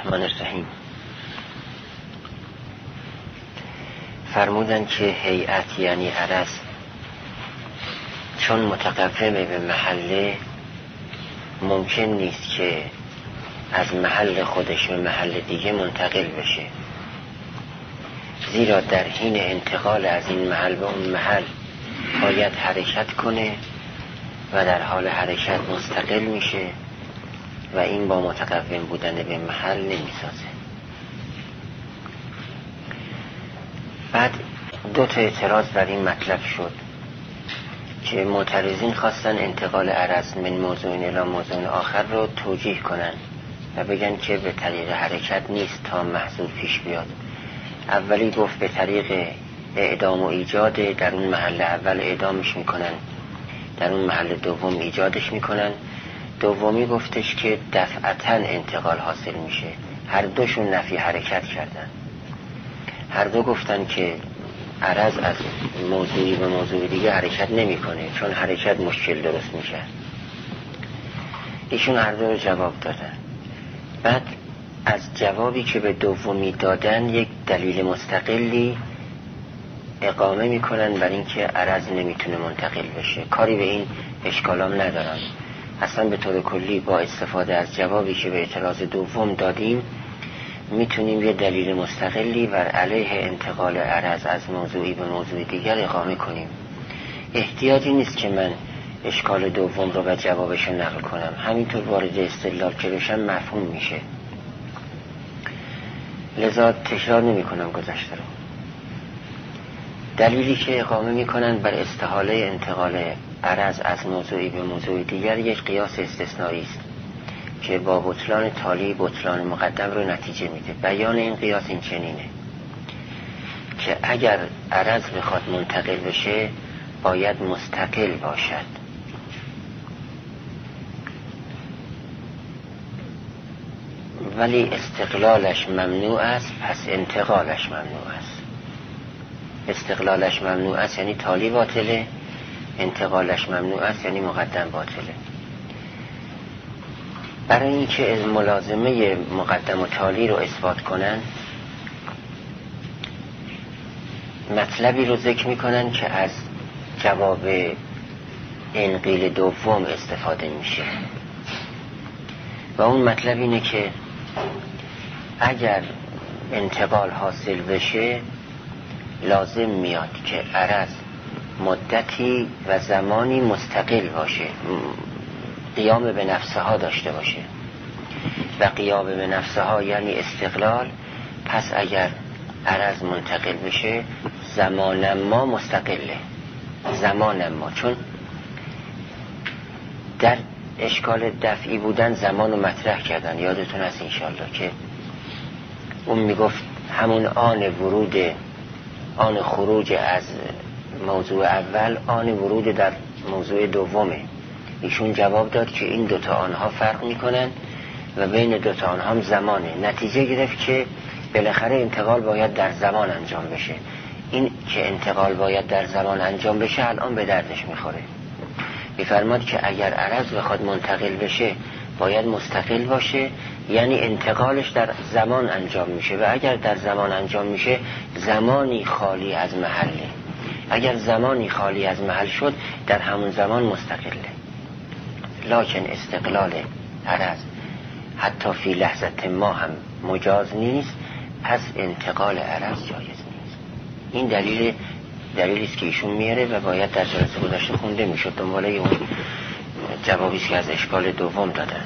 الرحمن الرحیم. فرمودن که هیئت یعنی عرض چون متقومه به محله ممکن نیست که از محل خودش به محل دیگه منتقل بشه، زیرا در حین انتقال از این محل به اون محل باید حرکت کنه و در حال حرکت مستقل میشه و این با متقوم بودن به محل نمیسازه. بعد دو تا اعتراض بر این مطلب شد که معترضین خواستن انتقال عرض من موضوع الی موضوع آخر رو توجیه کنن و بگن که به طریق حرکت نیست تا محصول پیش بیاد. اولی گفت به طریق اعدام و ایجاد، در اون محل اول اعدامش میکنن، در اون محل دوم ایجادش میکنن. دومی گفتش که دفعتاً انتقال حاصل میشه. هر دوشون نفی حرکت کردن. هر دو گفتن که عرض از موضوعی به موضوع دیگه حرکت نمیکنه، چون حرکت مشکل درست میشه. ایشون هر دو رو جواب دادن. بعد از جوابی که به دومی دادن یک دلیل مستقلی اقامه میکنن بر این که عرض نمیتونه منتقل بشه. کاری به این اشکالام ندارم. اصلا به طور کلی با استفاده از جوابی که به اعتراض دوم دادیم میتونیم یه دلیل مستقلی بر علیه انتقال عرض از موضوعی به موضوع دیگر اقامه کنیم. احتیاجی نیست که من اشکال دوم رو و جوابش رو نقل کنم، همینطور وارد استدلال که بشم مفهوم میشه. لذا تکرار نمی کنم گذشته رو. دلیلی که اقامه میکنن بر استحاله انتقال عرض از موضوعی به موضوع دیگر یک قیاس استثنایی است که با بطلان تالی بطلان مقدم رو نتیجه میده. بیان این قیاس این چنینه که اگر عرض بخواد منتقل بشه باید مستقل باشد، ولی استقلالش ممنوع است، پس انتقالش ممنوع است. استقلالش ممنوع است یعنی تالی باطله، انتقالش ممنوع است یعنی مقدم باطله. برای اینکه ملازمه مقدم و تالی رو اثبات کنن مطلبی رو ذکر میکنن که از جواب انقیل دوم استفاده میشه و اون مطلب اینه که اگر انتقال حاصل بشه لازم میاد که عرض مدتی و زمانی مستقل باشه، قیام به نفسها داشته باشه و قیام به نفسها یعنی استقلال. پس اگر عرض منتقل بشه زمان ما مستقله، زمان ما، چون در اشکال دفعی بودن زمان رو مطرح کردن. یادتون هست انشالله که اون میگفت همون آن خروج از موضوع اول آن ورود در موضوع دومه. ایشون جواب داد که این دوتا آنها فرق میکنن و بین دوتا آنها هم زمانه. نتیجه گرفت که بالاخره انتقال باید در زمان انجام بشه. این که انتقال باید در زمان انجام بشه الان به دردش میخوره. میفرماد که اگر عرض بخواد منتقل بشه باید مستقل باشه، یعنی انتقالش در زمان انجام میشه و اگر در زمان انجام میشه زمانی خالی از محله. اگر زمانی خالی از محل شد در همون زمان مستقله. لکن استقلال عرض حتی فی لحظت ما هم مجاز نیست، پس انتقال عرض جایز نیست. این دلیلی است که ایشون میاره و باید در جلسه گذشته خونده میشد دنباله اون جوابی که از اشکال دوم دادن.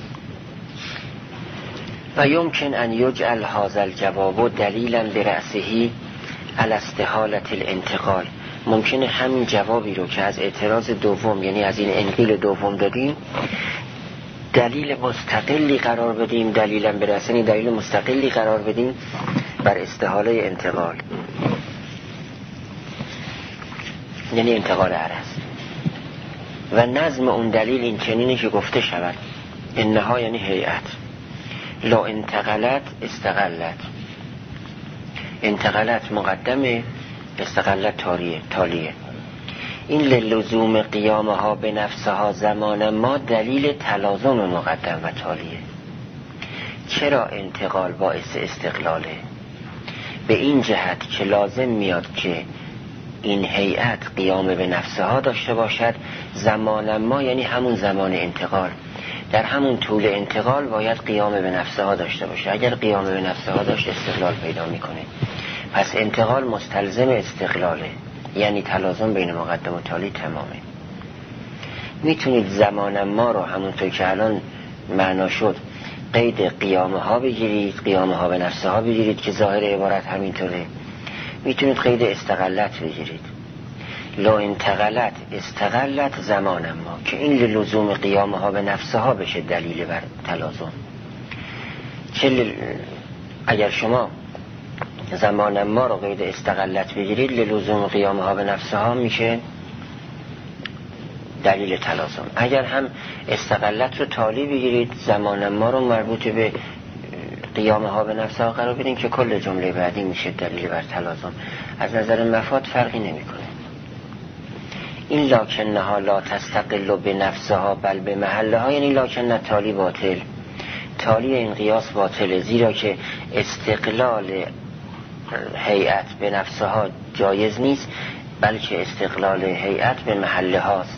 و یمکن ان یجعل هذا الجواب دلیلا برأسه علی استحالة الانتقال. ممکنه همین جوابی رو که از اعتراض دوم یعنی از این انقیل دوم دادیم دلیل مستقلی قرار بدیم، دلیلا برأسه دلیل مستقلی قرار بدیم بر استحاله انتقال، یعنی انتقال عرض. و نظم اون دلیل این چنینه که گفته شود انها یعنی هیئت لا انتقلت استقلت. انتقلت مقدمه، استقلت تالیه. این لزوم قیامها به نفسها زمان ما دلیل تلازم مقدم و تالیه. چرا انتقال باعث استقلاله؟ به این جهت که لازم میاد که این هیئت قیام به نفسها داشته باشد زمان ما، یعنی همون زمان انتقال، در همون طول انتقال باید قیام به نفسها داشته باشه. اگر قیام به نفسها داشت استقلال پیدا میکنه. پس انتقال مستلزم استقلاله، یعنی تلازم بین مقدم و تالی تمامه. میتونید زمان ما رو همونطور که الان معنا شد قید قیامه ها بگیرید، قیامه ها به نفسه ها بگیرید که ظاهر عبارت همینطوره. میتونید قید استقلت بگیرید، لا انتقلت استقلت زمان ما، که این لزوم قیامه ها به نفسه ها بشه دلیل بر تلازم. اگر شما زمان ما رو قید استقلت بگیرید لزوم قیامه ها به نفسه ها میشه دلیل تلازم. اگر هم استقلت رو تالی بگیرید زمان ما رو مربوط به قیامه ها به نفسها قرار بدین که کل جمله بعدی میشه دلیل بر تلازم. از نظر مفاد فرقی نمیکنه. این لاکنها لا تستقل به نفسها بل به محلها، یعنی لاکن تالی باطل، تالی این قیاس باطله، زیرا که استقلال هیئت به نفسها جایز نیست، بلکه استقلال هیئت به محله هاست.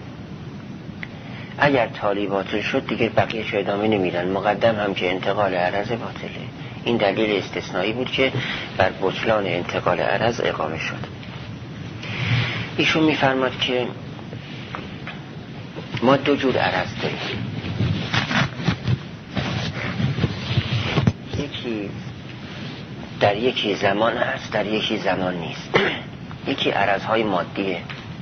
اگر تالی باطل شد دیگه بقیه چه ادامه نمیدن، مقدم هم که انتقال عرض باطله. این دلیل استثنایی بود که بر بطلان انتقال عرض اقامه شد. ایشون میفرماد که ما دو جور عرض داریم، یکی در یکی زمان هست، در یکی زمان نیست. یکی عرضهای مادیه،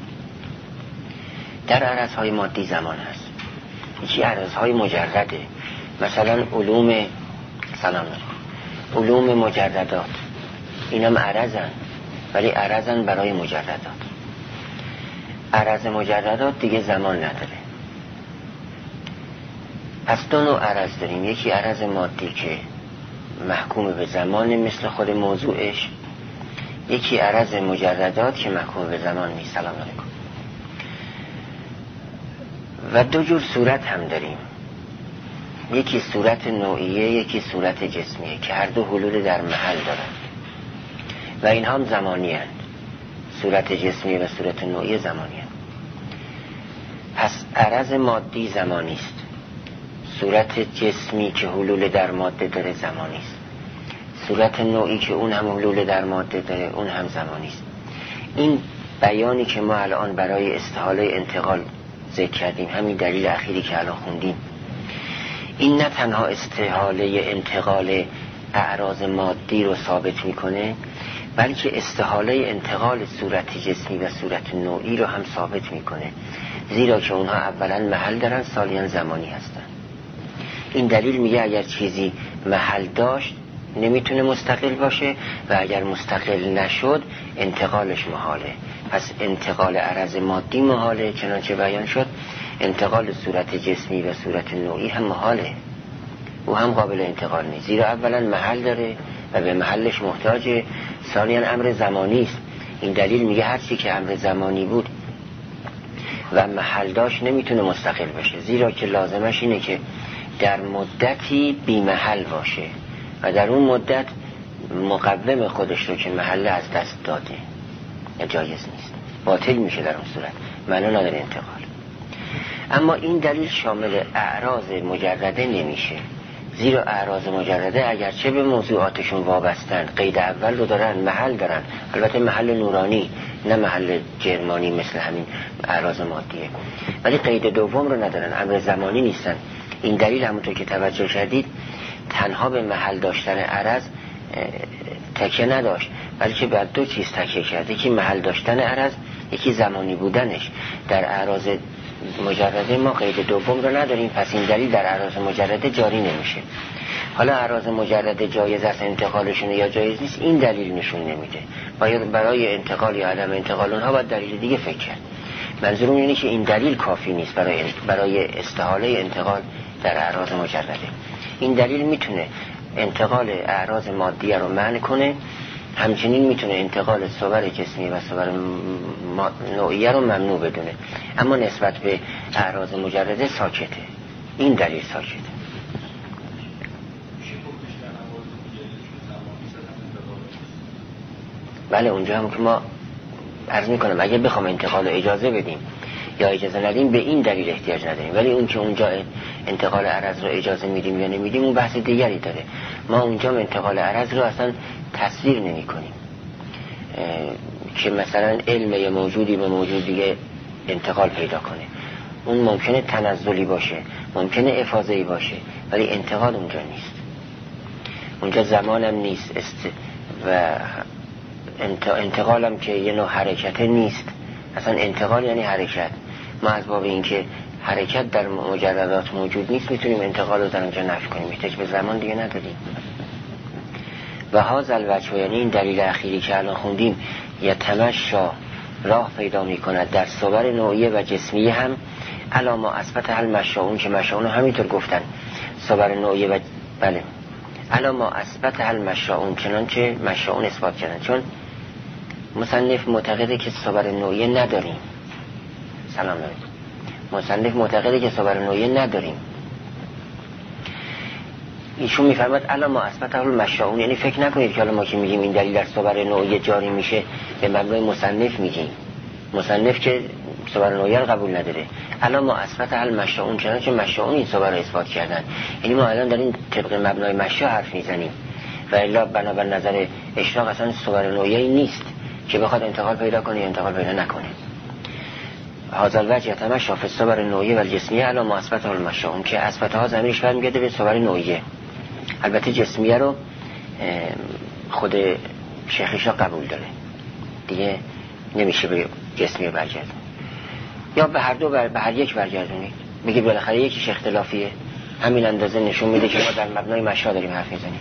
در عرضهای مادی زمان هست. یکی عرضهای مجرده، مثلا علوم مجردات، اینم عرضن ولی عرضن برای مجردات. عرض مجردات دیگه زمان نداره. پس دو نوع عرض داریم، یکی عرض مادی که محکوم به زمان مثل خود موضوعش، یکی عرض مجردات که محکوم به زمان نیست. سلام علیکم. و دو جور صورت هم داریم، یکی صورت نوعیه، یکی صورت جسمیه، که هر دو حلول در محل دارن و این هم زمانی هست. صورت جسمی و صورت نوعی زمانی هست. پس عرض مادی زمانی است، صورت جسمی که حلول در ماده داره زمانی است، صورت نوعی که اون هم حلول در ماده داره اون هم زمانی است. این بیانی که ما الان برای استحاله انتقال ذکر کردیم، همین دلیل اخیری که الان خوندیم، این نه تنها استحاله انتقال اعراض مادی رو ثابت میکنه، بلکه استحاله انتقال صورت جسمی و صورت نوعی رو هم ثابت میکنه، زیرا که اونها اولا محل دارن، ثانیاً زمانی هستن. این دلیل میگه اگر چیزی محل داشت نمیتونه مستقل باشه و اگر مستقل نشد انتقالش محاله. پس انتقال عرض مادی محاله، چنانچه بیان شد انتقال صورت جسمی و صورت نوعی هم محاله، او هم قابل انتقال نیست، زیرا اولا محل داره و به محلش محتاجه، ثانیاً امر زمانی است. این دلیل میگه هر چی که امر زمانی بود و محل داشت نمیتونه مستقل بشه، زیرا که لازمش اینه که در مدتی بی محل باشه و در اون مدت مقوم خودش رو که محل از دست داده یا جایز نیست، باطل میشه در اون صورت، معنا نداره انتقال. اما این دلیل شامل اعراض مجرده نمیشه، زیرا اعراض مجرده اگرچه به موضوعاتشون وابستن، قید اول رو دارن، محل دارن، البته محل نورانی نه محل جرمانی مثل همین اعراض مادیه، ولی قید دوم رو ندارن، امر زمانی نیستن. این دلیل همونطور که توجه کردید تنها به محل داشتن عرض تکیه نداشت، بلکه بر دو چیز تکیه کرد، یکی محل داشتن عرض، یکی زمانی بودنش. در اعراض مجرده ما قید دوم رو نداریم، پس این دلیل در اعراض مجرده جاری نمیشه. حالا اعراض مجرده جایز است انتقالشون یا جایز نیست، این دلیل نشون نمیده. باید برای انتقال یا عدم انتقال اونها باید دلیل دیگه فکر کرد. منظورم اینه که این دلیل کافی نیست برای استحاله انتقال در اعراض مجرده. این دلیل میتونه انتقال اعراض مادیه رو منع کنه، همچنین میتونه انتقال صور جسمی و صور نوعیه رو ممنوع بدونه، اما نسبت به اعراض مجرده ساکته. این دلیل ساکته. بله اونجا هم که ما عرض میکنم اگه بخوام انتقال اجازه بدیم یا اجازه ندیم به این دلیل احتیاج نداریم، ولی اون که اونجا انتقال عرض رو اجازه میدیم یا نمیدیم اون بحث دیگری داره. ما اونجا انتقال عرض رو اصلا تصویر نمی کنیم که مثلا علم یا موجودی به موجود دیگه انتقال پیدا کنه. اون ممکنه تنزلی باشه، ممکنه افاضه‌ای باشه، ولی انتقال اونجا نیست. اونجا زمانم نیست و انتقالم که یه نوع حرکت نیست. اصلا انتقال یعنی حرکت. ما از باب این که حرکت در مجردات موجود نیست میتونیم انتقال رو در اونجا نفی کنیم، احتیاج به زمان دیگه نداریم. و هذا الوجه، یعنی این دلیل اخیری که الان خوندیم، یتمشا راه پیدا میکند در صور نوعیه و جسمیه هم علا ما اثبت المشاؤون، که مشاؤون همینطور گفتن صور نوعیه و بله علا ما اثبت المشاؤون، چنانچه مشاؤون اثبات کردن. چون مصنف معتقده که صور نوعیه نداریم. سلام علیکم. مصنف معتقده که صور نوعیه نداریم. ایشون میفرماد علا ما اثبت المشاؤون، یعنی فکر نکنید که حالا ما که میگیم این دلیل در صور نوعیه جاری میشه به مبنای مصنف میگیم. مصنف که صور نوعیه رو قبول نداره. علا ما اثبت المشاؤون، چنانچه مشاؤون این صور رو اثبات کردن. یعنی ما الان داریم طبق مبنای مشا حرف میزنیم و الا بنابر نظر اشراق اصلا صور نوعیه نیست که بخواد انتقال پیدا کنه یا انتقال پیدا نکنه. هذا الوجه یتمشا فی الصور نوعیه و الجسمیه علی ما اثبت المشاؤون، که اثبات ها زمینش برمیگرده به صور نوعیه. البته جسمیه رو خود شیخیشا قبول داره دیگه، نمیشه به جسمیه برگردون یا به هر دو به هر یک برگردونید. میگه بالاخره یکیش اختلافیه، همین اندازه نشون میده که ما در مبنای مشا داریم حرف میزنیم.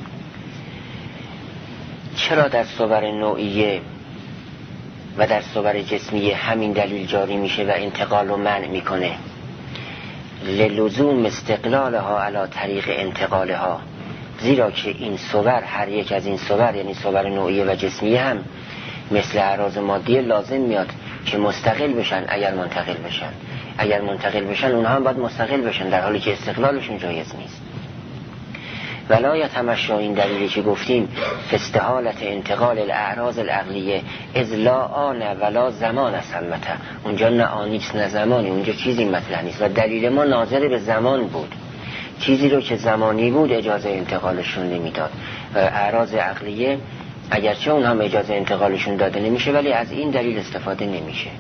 چرا در صور نوعیه و در صور جسمیه همین دلیل جاری میشه و انتقال رو منع میکنه؟ للزوم استقلالها علی طریق انتقالها، زیرا که این صور، هر یک از این صور یعنی صور نوعیه و جسمیه هم مثل اعراض مادیه لازم میاد که مستقل بشن. اگر منتقل بشن اونها هم باید مستقل بشن، در حالی که استقلالشون جایز نیست. ولا یتمشا، این دلیلی که گفتیم، فاستحالت انتقال الاعراض العقلیه اذ لا آن ولا زمان ثمته، اونجا نه آنیست نه زمانی، اونجا چیزی مطرح نیست و دلیل ما ناظر به زمان بود. چیزی رو که زمانی بود اجازه انتقالشون نمیداد و اعراض عقلیه اگرچه اون هم اجازه انتقالشون داده نمیشه ولی از این دلیل استفاده نمیشه.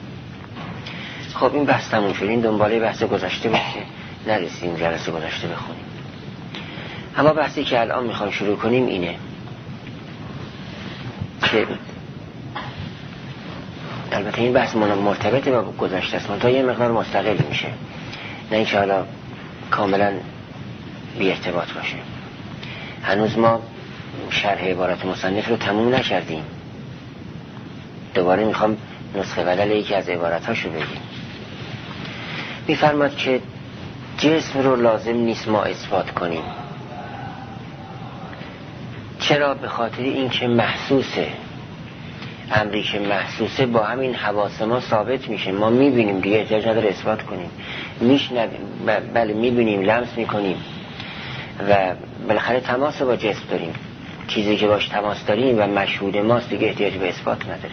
خب این بحث تموم شد. این دنباله بحث گذشته بود که نرسیم جلسه گذشته بخونیم. اما بحثی که الان میخوام شروع کنیم اینه که البته این بحث مرتبط با گذشته است، منتها یه مقدار مستقل میشه، نه اینکه حالا کاملا بی ارتباط باشه. هنوز ما شرح عبارت مصنف رو تموم نکردیم، دوباره میخوام نسخه بدل یکی از عبارتاشو بگیم. میفرماد که جسم رو لازم نیست ما اثبات کنیم. چرا؟ به خاطر این که محسوسه، امری که محسوسه با همین حواس ما ثابت میشه، ما میبینیم دیگه، احتیاج نداره اثبات کنیم. بله میبینیم، لمس میکنیم و بالاخره تماس با جسم داریم، چیزی که باش تماس داریم و مشهود ماست، دیگه احتیاج به اثبات نداره.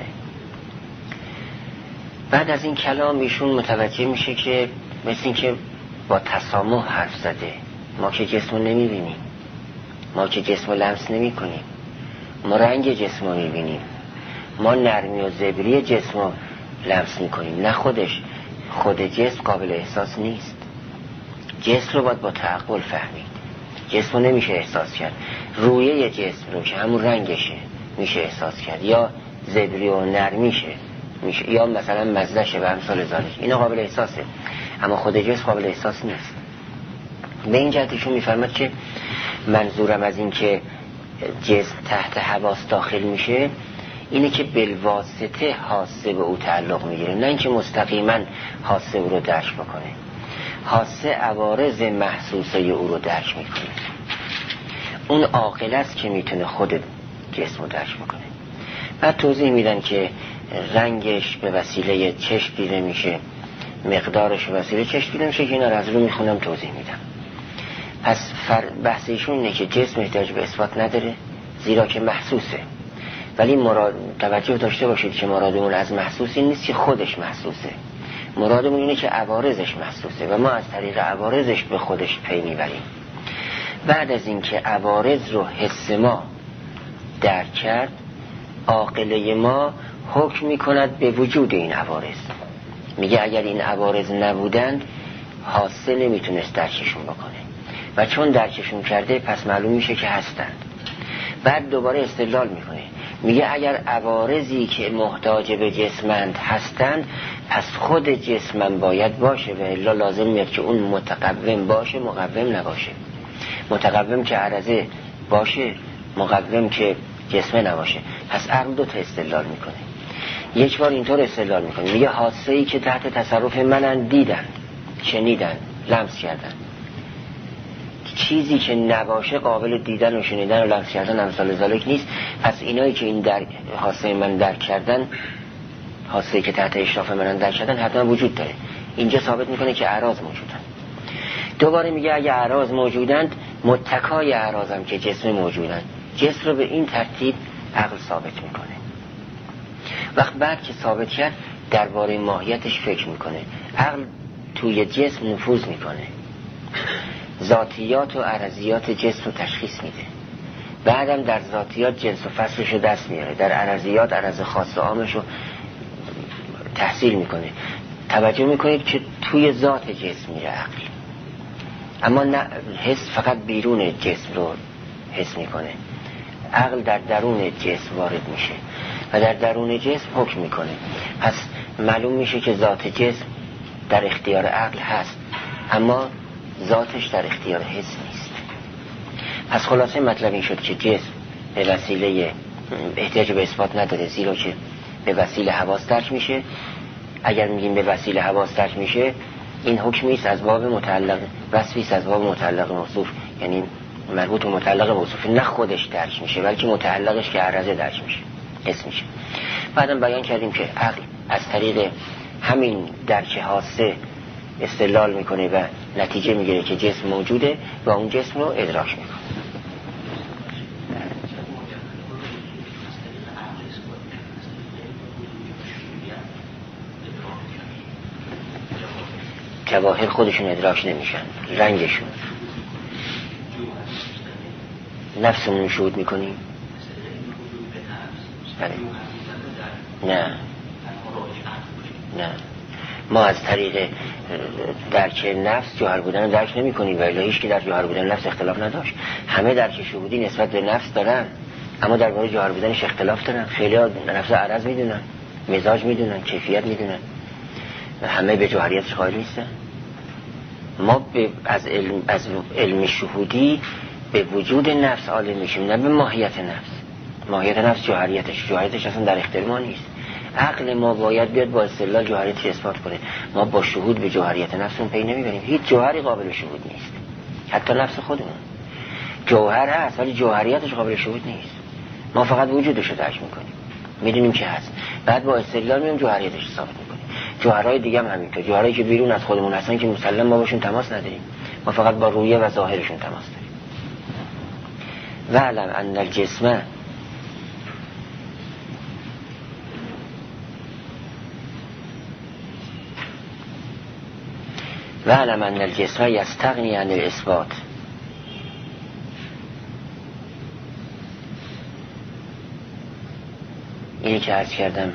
بعد از این کلام ایشون متوجه میشه که مثل این که با تسامح حرف زده. ما که جسم رو نمیبینیم، ما که جسم رو لمس نمی کنیم، ما رنگ جسم رو میبینیم، ما نرمی و زبری جسم رو لمس میکنیم، نه خودش. خود جسم قابل احساس نیست. جسم رو باید با تعقل فهمید. جسم رو نمیشه احساس کرد. رویه جسم رو که همون رنگشه میشه احساس کرد، یا زبری و نرمیشه میشه، یا مثلا مزدشه و امثال ذالک، اینا قابل احساسه، اما خود جسم قابل احساس نیست. به این جهتشون میفرماد که منظورم از این که جسم تحت حواس داخل میشه اینه که بالواسطه حاسه به او تعلق میگیره، نه اینکه مستقیما حاسه او رو درک بکنه. حاسه عوارض محسوسه او رو درک میکنه. اون عاقل است که میتونه خود جسم رو درک بکنه. بعد توضیح میدن که رنگش به وسیله چشم دیده میشه، مقدارش به وسیله چشم دیده میشه، که اینا رو از رو میخونم توضیح میدم. پس بحث ایشون اینه که جسم احتیاج به اثبات نداره، زیرا که محسوسه. ولی توجه داشته باشید که مرادمون از محسوس این نیست که خودش محسوسه، مرادمون اینه که عوارضش محسوسه و ما از طریق عوارضش به خودش پی میبریم. بعد از اینکه عوارض رو حس ما درک کرد، عاقله ما حکم میکند به وجود این عوارض. میگه اگر این عوارض نبودند حاسه نمیتونست درکشون بکنه و چون درکشون کرده پس معلوم میشه که هستند. بعد دوباره استدلال میکنه، میگه اگر عوارضی که محتاج به جسمند هستند پس خود جسمم باید باشه و الا لازم میاد که اون متقوم باشه مقوم نباشه، متقوم که عرضه باشه مقوم که جسمه نباشه. پس عقل دو تا استدلال میکنه. یک بار اینطور استدلال میکنه، میگه حادثه‌ای که تحت تصرف منن، دیدن، شنیدن، لمس کردن، چیزی که نباشه قابل دیدن و شنیدن و لمس کردن امثال ذالک نیست. پس اینایی که این در حادثه من درک کردن، حادثه‌ای که تحت اشراف من درک کردن حتما وجود داره. اینجا ثابت میکنه که اعراض موجودن. دوباره میگه اگه اعراض موجودند متکای اعراضم که جسم موجودن. جسم رو به این ترتیب عقل ثابت میکنه. وقت بعد که ثابت کرد درباره ماهیتش فکر میکنه. عقل توی جسم نفوذ میکنه، ذاتیات و عرضیات جسم رو تشخیص میده. بعدم در ذاتیات جنس و فصلش رو دست میاره، در عرضیات عرض خاص و عامش رو تحصیل میکنه. توجه میکنید که توی ذات جسم میره عقل، اما نه حس فقط بیرون جسم رو حس میکنه. عقل در درون جسم وارد میشه و در درون جسم حکم میکنه. پس معلوم میشه که ذات جسم در اختیار عقل هست اما ذاتش در اختیار حس نیست. پس خلاصه مطلب این شد که جسم به وسیله احتیاج به اثبات نداره، زیرا که به وسیله حواس درک میشه. اگر میگیم به وسیله حواس درک میشه، این حکمی است از باب متعلق، وصفی است از باب متعلق موصوف، یعنی مربوط به متعلق موصوف، نه خودش درک میشه بلکه متعلقش که عرضه درک میشه، حس میشه. بعدم بیان کردیم که عقل از طریق همین درک حاسه استدلال میکنه و نتیجه میگیره که جسم موجوده و اون جسم رو ادراک میکنه. جواهر خودشون ادراک نمیشن، رنگشون. نفسمون شهود میکنیم؟ نه ما از طریق درک نفس جوهر بودن درک نمی کنیم، ولی هیچ که در جوهر بودن نفس اختلاف نداشت. همه درک شهودی نسبت به نفس دارن اما در مورد جوهر بودنش اختلاف دارن. خیلی ها نفس عرض میدونن، مزاج میدونن، کیفیت میدونن، همه به جوهریتش قائل نیستن. ما از علم شهودی به وجود نفس عالم میشیم، نه به ماهیت نفس. ماهیت نفس جوهریتش اصلا در اختیار ما نیست. عقل ما باید بیاد با استدلال جوهریتش اثبات کنه. ما با شهود به جوهریت نفسمون پی نمیبریم. هیچ جوهری قابل شهود نیست، حتی نفس خودمون. جوهر هست ولی جوهریتش قابل شهود نیست. ما فقط وجودش رو درک میکنیم، میدونیم که هست، بعد با استدلال میایم جوهریتش رو ثابت میکنیم. جوهرهای دیگه هم همینطور، جوهرهایی که بیرون از خودمون هستن که مسلم ما باشون تماس نداریم، ما فقط با رویه و ظاهرشون تماس داریم. وعلم ان الجسم وعلم ان الجسم یستغنی عن الاثبات. اینی که عرض کردم،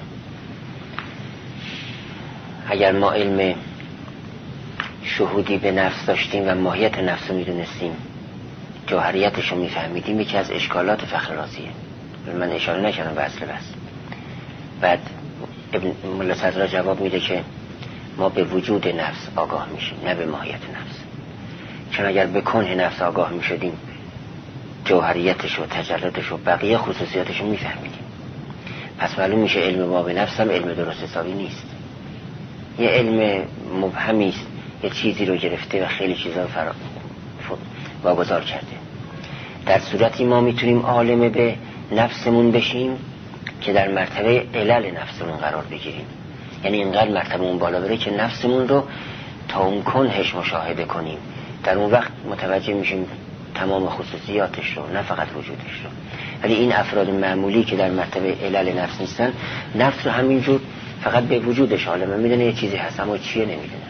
اگر ما علم شهودی به نفس داشتیم و ماهیت نفس رو میدونستیم، جوهریتش رو میفهمیدیم، یکی از اشکالات فخر رازیه. من اشاره نکردم به اصل بس. بعد ابن ملا صدرا جواب میده که ما به وجود نفس آگاه میشیم، نه به ماهیت نفس. چون اگر به کنه نفس آگاه میشدیم، جوهریتش و تجردش و بقیه خصوصیاتش رو میفهمیدیم. پس معلوم میشه علم ما به نفس هم علم درست حسابی نیست، یه علم مبهمی است، یه چیزی رو گرفته و خیلی چیزا رو واگذار کرده. در صورتی ما میتونیم عالم به نفسمون بشیم که در مرتبه علل نفسمون قرار بگیریم، یعنی اینقدر مرتبه بالا بره که نفسمون رو تا اون کنهش مشاهده کنیم. در اون وقت متوجه میشیم تمام خصوصیاتش رو، نه فقط وجودش رو. ولی این افراد معمولی که در مرتبه علل نفس نیستن، نفس رو همینجور فقط به وجودش عالمه میدونه یه چیزی هست، اما چیه نمیدونه.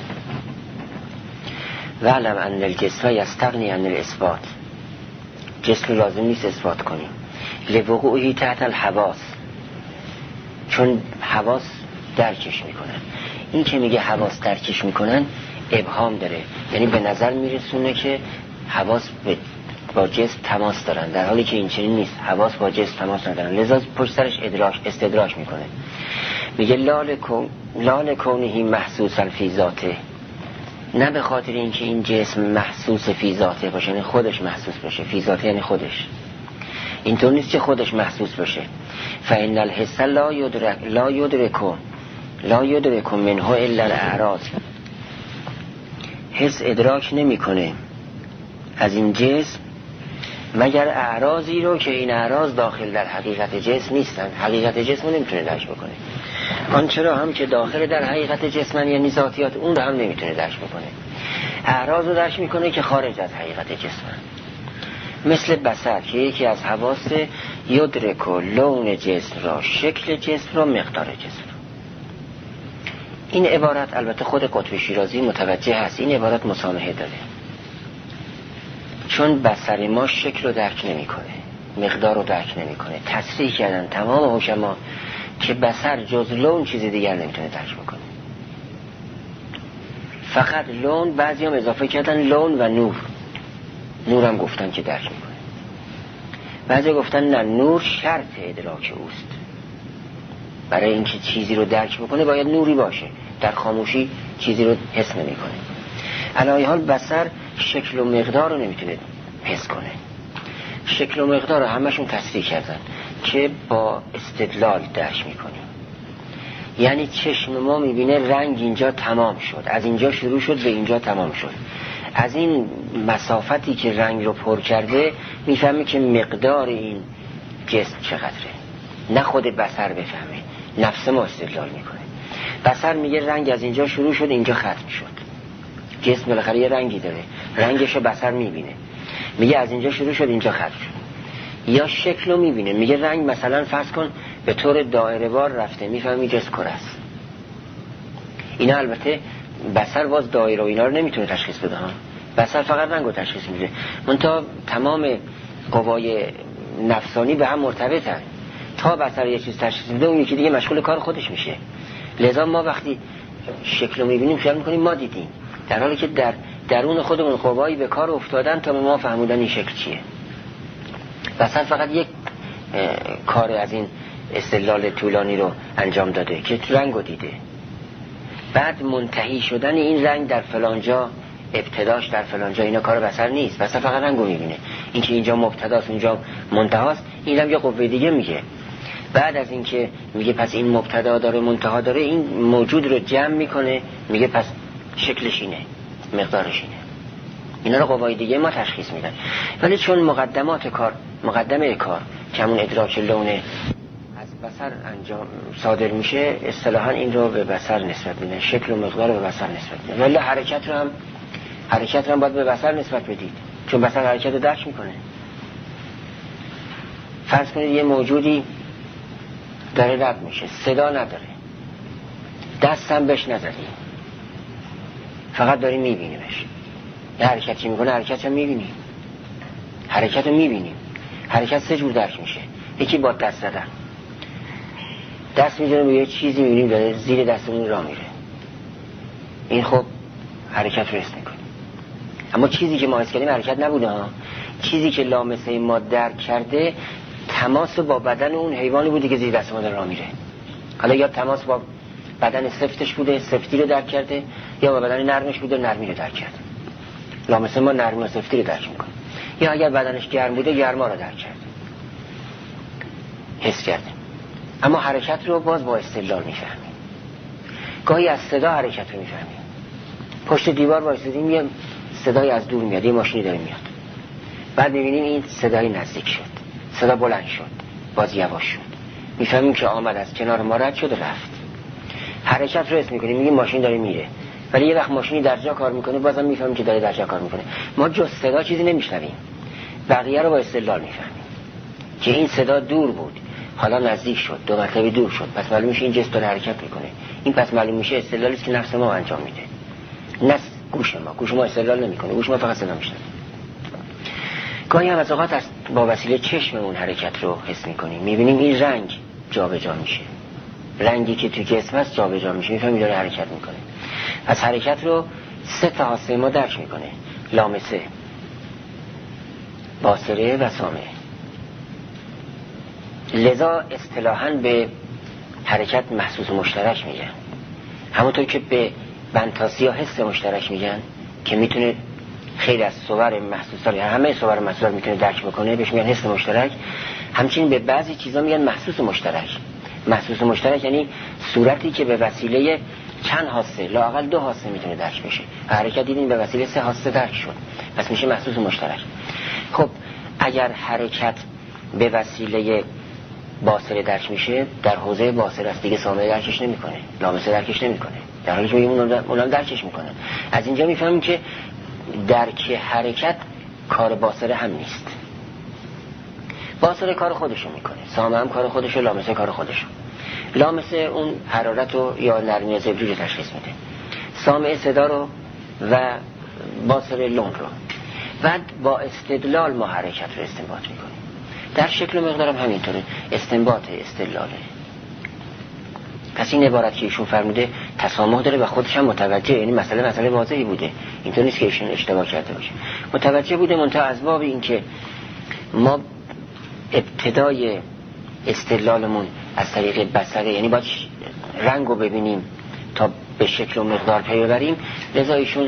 وعلم ان الجسم یستغنی عن الاثبات، جسم لازم نیست اثبات کنیم. لوقوعی تحت الحواس، چون حواس درکش میکنن. این که میگه حواس درکش میکنن ابهام داره، یعنی به نظر میرسونه که حواس با جسم تماس دارن، در حالی که این چنین نیست. حواس با جسم تماس ندارن، لذا پشت سرش استدراک میکنه. میگه لال کونهی محسوسا فی ذاته، نه به خاطر اینکه این جسم محسوس فی ذاته باشه، یعنی خودش محسوس باشه. فی ذاته یعنی خودش، اینطور نیست که خودش محسوس باشه. فإن الحس لا یدرک منه الا الاعراض، حس ادراک نمیکنه از این جسم مگر اعراضی رو که این اعراض داخل در حقیقت جسم نیستن. حقیقت جسم رو نمیتونه درک بکنه. آنچه را هم که داخل در حقیقت جسمن، یعنی ذاتیات اون رو هم نمیتونه درک بکنه. اعراض رو درک میکنه که خارج از حقیقت جسمن. مثل بصر که یکی از حواس، یدرک لون جسم را، شکل جسم را، مقدار جسم را. این عبارت البته خود قطب شیرازی متوجه هست، این عبارت مسامحه داره، چون بصر ما شکل رو درک نمیکنه، مقدار رو درک نمیکنه. تصریح کردن تمام حکما که بصر جز لون چیز دیگر نمیتونه درک بکنه، فقط لون. بعضی هم اضافه کردن لون و نور، نور هم گفتن که درک میکنه. بعضی گفتن نه، نور شرط ادراک اوست. برای اینکه چیزی رو درک بکنه باید نوری باشه، در خاموشی چیزی رو حس نمیکنه. علی حال بصر شکل و مقدار رو نمیتونه حس کنه. شکل و مقدار رو همشون تصریح کردن که با استدلال درک میکنیم. یعنی چشم ما میبینه رنگ اینجا تمام شد، از اینجا شروع شد به اینجا تمام شد. از این مسافتی که رنگ رو پر کرده میفهمه که مقدار این جسم چقدره، نه خود بصر بفهمه، نفس ما استدلال میکنه. بصر میگه رنگ از اینجا شروع شد اینجا ختم شد. جسم بالاخره یه رنگی داره، رنگشو بصر میبینه، میگه از اینجا شروع شد اینجا ختم شد. یا شکل رو میبینه، میگه رنگ مثلا فرض کن به طور دایره وار رفته، میفهمی جسم کره است. اینا البته بصر باز دایره و اینا رو نمیتونه تشخیص بده ها. بصر فقط رنگ رو تشخیص میده. منتها تمام قوای نفسانی به هم مرتبطن. تا بصر یه چیز تشخیص میده، اون یکی دیگه مشغول کار خودش میشه. لذا ما وقتی شکل رو میبینیم خیال میکنیم ما دیدیم، در حالی که در درون خودمون قوایی به کار افتادن تا ما فهمودن این شکل چیه. بصر فقط یک کار از این استدلال طولانی رو انجام داده که رنگ رو دیده. بعد منتهی شدن این رنگ در فلانجا، ابتداش در فلانجا، اینا کار بصر نیست. بصر فقط رنگ رو میبینه. این که اینجا مبتداست اونجا منتهاست، این هم یه قوه دیگه میگه. بعد از این که میگه پس این مبتدا داره منتها داره، این موجود رو جمع میکنه، میگه پس شکلش اینه، مقدارش اینه. اینا رو قوای دیگه ما تشخیص میدن. ولی چون مقدمه کار که همون ادراک لونه از بصر انجام صادر میشه، اصطلاحا این رو به بصر نسبت میدن، شکل و مقدار رو به بصر نسبت میدن. ولی حرکت رو هم باید به بصر نسبت بدید، چون بصر حرکت رو درک میکنه. فرض کنید یه موجودی داره رد میشه، صدا نداره، دست هم بهش نزدی، فقط داری میبینیمش. یه حرکتی میکنه، حرکت هم میبینیم. حرکت رو میبینیم. حرکت سه جور درک میشه. یکی با دست زدن، دست میزنه به یه چیزی میبینیم داره زیر دستمون راه میره، این خب حرکت رو حس میکنیم. اما چیزی که ما حس کردیم حرکت نبوده ها. چیزی که لامسه ما درک کرده تماس با بدن اون حیوانی بوده که زیر دست ما داره راه میره. حالا یا تماس با بدن سفتش بوده، سفتی رو درک کرده، یا با بدن نرمش بوده، نرمی رو درک کرده. لامسه ما نرمی و سفتی رو درک میکنه. یا اگر بدنش گرم بوده، گرما رو درک کرده، حس کرده. اما حرکت رو باز با استدلال میفهمیم. گاهی از صدا حرکت رو میفهمیم. پشت دیوار وایسادیم، یه صدای از دور میاد، یه ماشینی داره میاد، بعد میبینیم این صدای نزدیک شد، صدا بلند شد، باز یواش شد، میفهمیم که آمد از کنار ما رد شد و رفت. حرکت رو حس میکنیم، میگیم ماشین داره میره، ولی یه وقت ماشینی در جا کار میکنه بازم میفهمیم که داره در جا کار میکنه. ما جز صدا چیزی نمیشنویم، بقیه رو با استدلال میفهمیم که این صدا دور بود حالا نزدیک شد، 2 مرتبه دور شد، پس معلوم میشه این جسم داره حرکت میکنه. این پس معلوم میشه استدلالی است که نفس ما انجام میده، نه گوش ما استدلال نمیکنه، گوش ما فقط صدا میشنوه. گاهی هم از اوقات با وسیله چشم اون حرکت رو حس میکنیم، میبینیم این رنگ جابجا میشه، رنگی که تو جسم هست جابجا میشه، میفهمیم داره حرکت میکنه. پس حرکت رو 3 تا حاسه ما درک میکنه: لامسه، باصره و سامعه. لذا اصطلاحاً به حرکت محسوس مشترک میگن، همونطور که به بنتاسی ها حس مشترک میگن که میتونه خیلی از صور محسوسا، یعنی همه صور محسوسا میتونه درک بکنه، بهش میگن حس مشترک. همچنین به بعضی چیزا میگن محسوس مشترک. محسوس مشترک یعنی صورتی که به وسیله چند حاسه، لااقل 2 حاسه میتونه درک بشه. حرکت دیدین به وسیله 3 حاسه درک شد، پس میشه محسوس مشترک. خب اگر حرکت به وسیله باصره درک میشه، در حوزه باصره است دیگه، سامعه درکش نمیکنه، لامسه درکش نمیکنه، در حالی که اونم درکش میکنه. از اینجا میفهمیم که درک حرکت کار باصره هم نیست. باصره کار خودشو میکنه، سامعه هم کار خودشو، لامسه کار خودشو. لامسه اون حرارت رو یا نرمی زبری رو تشخیص میده، سامعه صدا رو و باصره لون رو. بعد با استدلال ما حرکت رو استنباط میکنیم. در شکل و مقدارم همینطوره، استنباط استدلاله. پس این عبارت که ایشون فرموده تسامح داره و خودش هم متوجه، یعنی مسئله واضحی بوده، اینطور نیست که ایشون اشتباه کرده باشه، متوجه بوده. منتها از باب این که ما ابتدای استدلالمون از طریق بصره، یعنی باید رنگ رو ببینیم تا به شکل و مقدار پی ببریم، لذا ایشون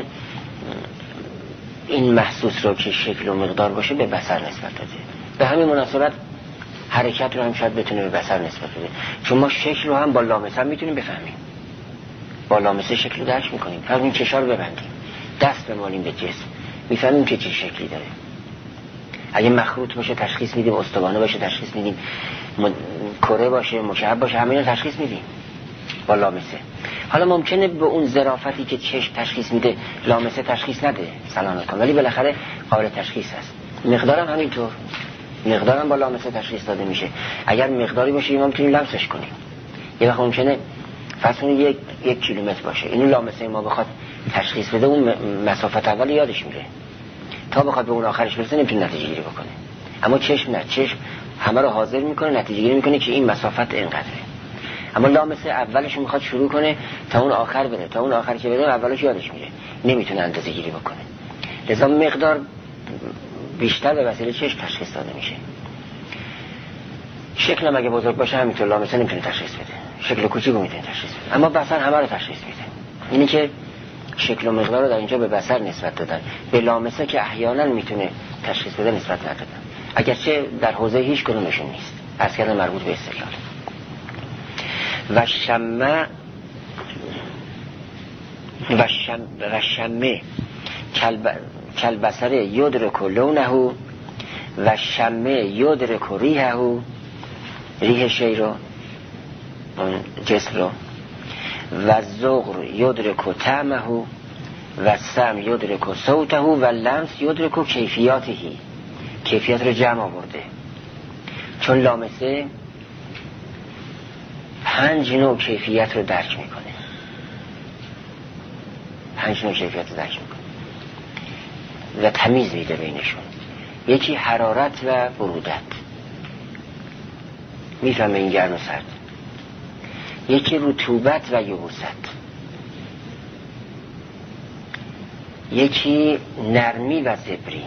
این محسوس رو که شکل و مقدار باشه به بصر نسبت داده. به همین مناسبت حرکت رو هم شاید بتونه به بصر نسبت بده، چون ما شکل رو هم با لامسه هم میتونیم بفهمیم، با لامسه شکل رو درک میکنیم. فرض این چشا رو ببندیم، دست بمالیم به جسم، میفهمیم که چه شکلی داره. اگه مخروط باشه تشخیص میدیم، استوانه باشه تشخیص میدیم، کره باشه، مکعب باشه، همه اینا تشخیص میدیم با لامسه. حالا ممکنه به اون ظرافتی که چشم تشخیص میده لامسه تشخیص نده، سلامتون، ولی بالاخره قابل تشخیص هست. مقدارم همینطور، مقدارم با لامسه تشخیص داده میشه. اگر مقداری باشه ما میتونیم لمسش کنیم. یه وقت ممکنه فرض کنید 1 کیلومتر باشه، اینو لامسه ما بخواد تشخیص بده، اون مسافت اول یادش میره، تا بخواد به اون آخرش برسه نمیتونه نتیجه گیری بکنه. اما چشم نه، چشم همه رو حاضر میکنه، نتیجه گیری میکنه که این مسافت اینقدره. اما لامسه اولش میخواد شروع کنه تا اون آخر بره، تا اون آخر که بره اولش یادش میره، نمیتونه اندازه گیری بکنه. لذا مقدار بیشتر به وسیله چشم تشخیص داده میشه. شکل هم اگه بزرگ باشه همینطور لامسه نمیتونه تشخیص بده، شکل کوچیکو میتونه تشخیص بده، اما بصر همه رو تشخیص میده. اینی که شکل و مقدار رو در اینجا به بصر نسبت دادن، به لامسه که احیانا میتونه تشخیص بده نسبت ندادن، اگرچه در حوزه هیچ کدومشون نیست، از کردن مربوط به استدلال. و شمه کالبصر یدرک لونه و شمه یدرک ریحه، ریح شی رو، جسم رو، و ذوق یدرک طعمه و سمع یدرک صوته و لمس یدرک کیفیاته، کیفیات رو جمع آورده. چون لامسه 5 نوع کیفیت رو درک میکنه، 5 نوع کیفیت رو درک میکنه و تمیز میده بینشون. یکی حرارت و برودت، میفهمه این گرم و سرد. یکی رطوبت و یبوست، یکی نرمی و زبری،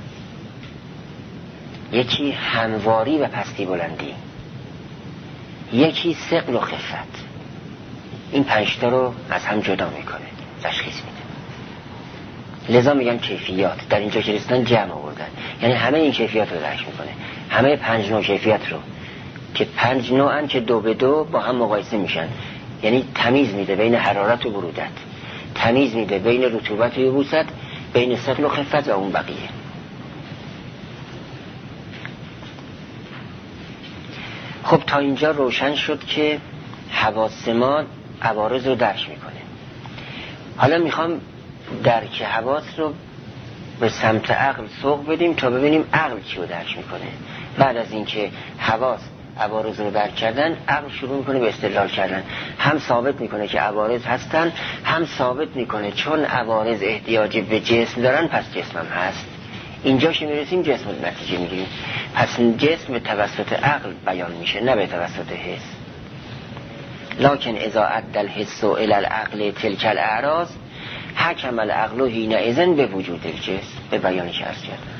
یکی همواری و پستی بلندی، یکی ثقل و خفت. این 5 تا رو از هم جدا میکنه، تشخیص میده. لذا میگن کیفیات، در اینجا که رسیدن جمع آوردن، یعنی همه این کیفیات رو درک میکنه، همه 5 نوع کیفیت رو که 5 نوعن که 2 به 2 با هم مقایسه میشن. یعنی تمیز میده بین حرارت و برودت، تمیز میده بین رطوبت و یبوست، بین ثقل و خفت و اون بقیه. خب تا اینجا روشن شد که حواس ما عوارض رو درک میکنه. حالا میخوام درک حواس رو به سمت عقل سوق بدیم تا ببینیم عقل چی رو درک میکنه. بعد از اینکه حواس عوارض رو درک کردن، عقل شروع میکنه به استدلال کردن. هم ثابت میکنه که عوارض هستن، هم ثابت میکنه چون عوارض احتیاج به جسم دارن پس جسم هم هست. اینجا که میرسیم جسم رو نتیجه میگیریم. پس جسم به توسط عقل بیان میشه، نه به توسط حس. لکن اذا ادى الحس الى العقل تلك الاعراض حکم العقل حینئذ به وجود الجسم، به بیانی که عرض کردم.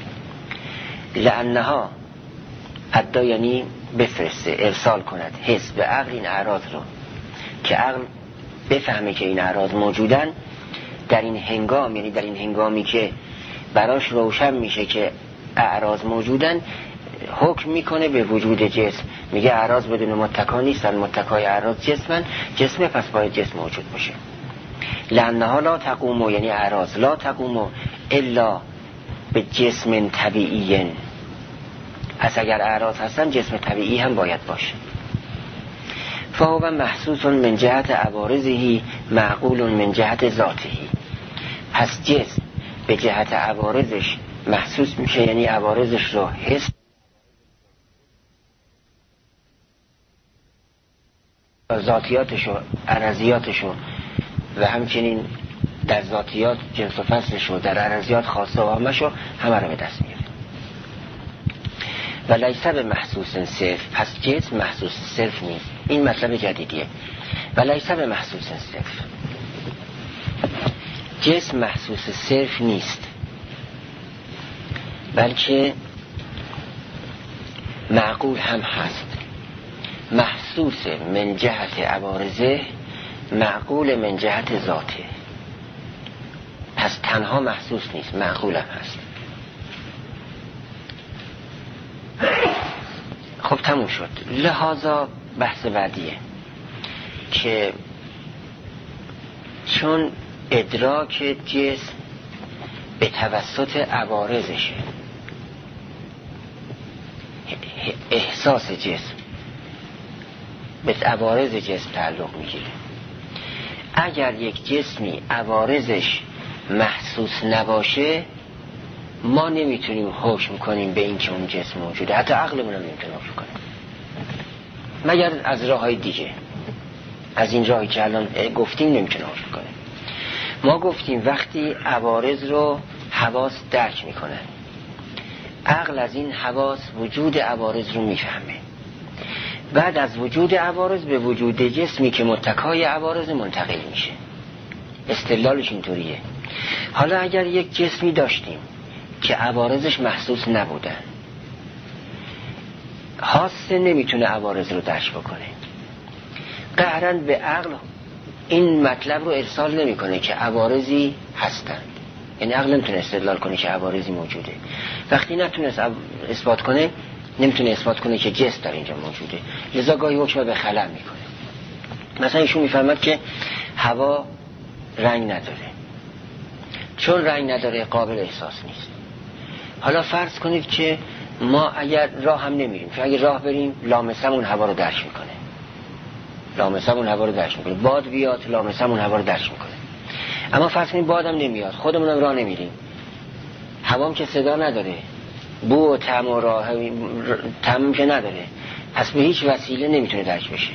لانها ادى یعنی بفرسته، ارسال کند حس به عقل این اعراض رو که عقل بفهمه که این اعراض موجودن. در این هنگام، یعنی در این هنگامی که براش روشن میشه که اعراض موجودن، حکم میکنه به وجود جسم. میگه اعراض بدون متکا نیستن، متکای اعراض جسمه پس باید جسم موجود باشه. لانها لا تقوم، یعنی اعراض لا تقوم الا به جسم طبیعی. پس اگر اعراض هستن جسم طبیعی هم باید باشه. فهو محسوس من جهت عوارضه معقول من جهت ذاته. پس جسم به جهت عوارضش محسوس میشه، یعنی عوارضش رو حس ذاتیاتش و عرضیاتش و همچنین در ذاتیات جنس و فصلش و در عرضیات خاصه و عامش همه رو به دست میاره. و لیس به محسوس صرف، پس جسم محسوس صرف نیست. این مطلب جدیدیه. و لیس به محسوس صرف، جسم محسوس صرف نیست، بلکه معقول هم هست. محسوس من جهت عوارضه، معقول من جهت ذاته. پس تنها محسوس نیست، معقول هم هست. خب تموم شد. لحاظا بحث بعدیه که چون ادراک جسم به توسط عوارضشه، احساس جسم به عوارض جسم تعلق میگیره. اگر یک جسمی عوارضش محسوس نباشه، ما نمیتونیم حکم کنیم به این که اون جسم موجوده. حتی عقلمون هم نمیتونه حکم کنه، مگر از راههای دیگه. از این راهی که الان گفتیم نمیتونه حکم کنه. ما گفتیم وقتی عوارض رو حواس درک میکنه، عقل از این حواس وجود عوارض رو میفهمه. بعد از وجود عوارض به وجود جسمی که متکای عوارض منتقل میشه. استدلالش اینطوریه. حالا اگر یک جسمی داشتیم که عوارضش محسوس نبودن، حاسه نمیتونه عوارض رو درک بکنه، قهرن به عقل این مطلب رو ارسال نمیکنه که عوارضی هستن. یعنی عقل نمیتونه استدلال کنه که عوارضی موجوده. وقتی نتونه اثبات کنه، نمیتونه اثبات کنه که جسم در اینجا موجوده، لذا گاهی حکم به خلأ میکنه. مثلا ایشون میفهمد که هوا رنگ نداره، چون رنگ نداره قابل احساس نیست. حالا فرض کنید که ما اگر راه هم نمیریم، چون اگر راه بریم لامسمون هوا رو درک میکنه، لامسمون هوا رو درک میکنه. باد بیاد لامسمون هوا رو درک میکنه. اما فرض کنید بادم نمیاد، خودمونم راه نمیریم، هوام که صدا نداره، بو و طعم و طعم که نداره، پس به هیچ وسیله نمیتونه درک بشه.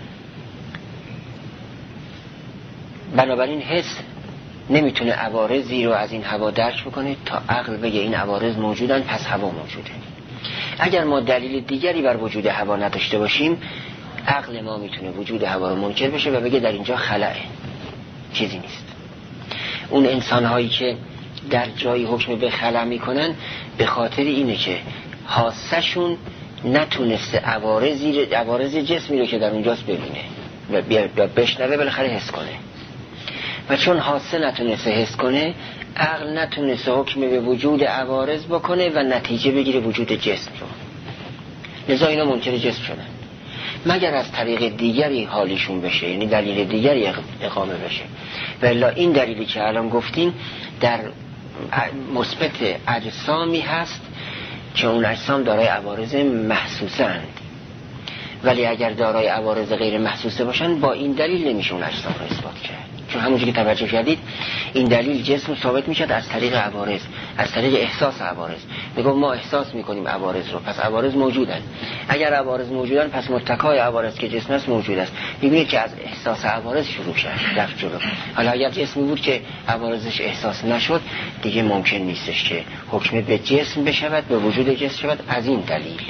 بنابراین حس نمیتونه عوارضی رو از این هوا درک بکنه تا عقل بگه این عوارض موجودن پس هوا موجوده. اگر ما دلیل دیگری بر وجود هوا نداشته باشیم، عقل ما میتونه وجود هوا رو منکر بشه و بگه در اینجا خلأه، چیزی نیست. اون انسان هایی که در جایی حکم به خلأ میکنن به خاطر اینه که حاسشون نتونسته عوارض جسمی رو که در اونجاست ببینه و بشنوه، بالاخره حس کنه. و چون حاسه نتونسته حس کنه، عقل نتونسته حکم به وجود عوارض بکنه و نتیجه بگیره وجود جسم رو. لذا اینا منکر جسم شدن، مگر از طریق دیگری حالیشون بشه، یعنی دلیل دیگری اقامه بشه. و الا این دلیلی که الان گفتیم در مثبت اجسامی هست که اون اجسام دارای عوارض محسوسه اند، ولی اگر دارای عوارض غیر محسوسه باشن با این دلیل نمیشه اون اجسام رو اثبات کرد. چون همونجوری که توجه کردید این دلیل جسم ثابت میشد از طریق عوارض، از طریق احساس عوارض. میگم ما احساس میکنیم عوارض رو، پس عوارض موجودن. اگر عوارض موجودن پس متکای عوارض که جسم است موجود است. میبینید که از احساس عوارض شروع شد رفت جلو. حالا اگر جسمی بود که عوارضش احساس نشد دیگه ممکن نیستش که حکم به جسم بشود، به وجود جسم شود. از این دلیل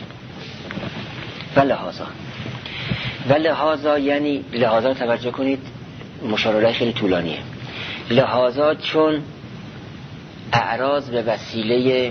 و لحاظا یعنی لحاظا توجه کنید، مشارله خیلی طولانیه. لحاظا چون اعراض به وسیله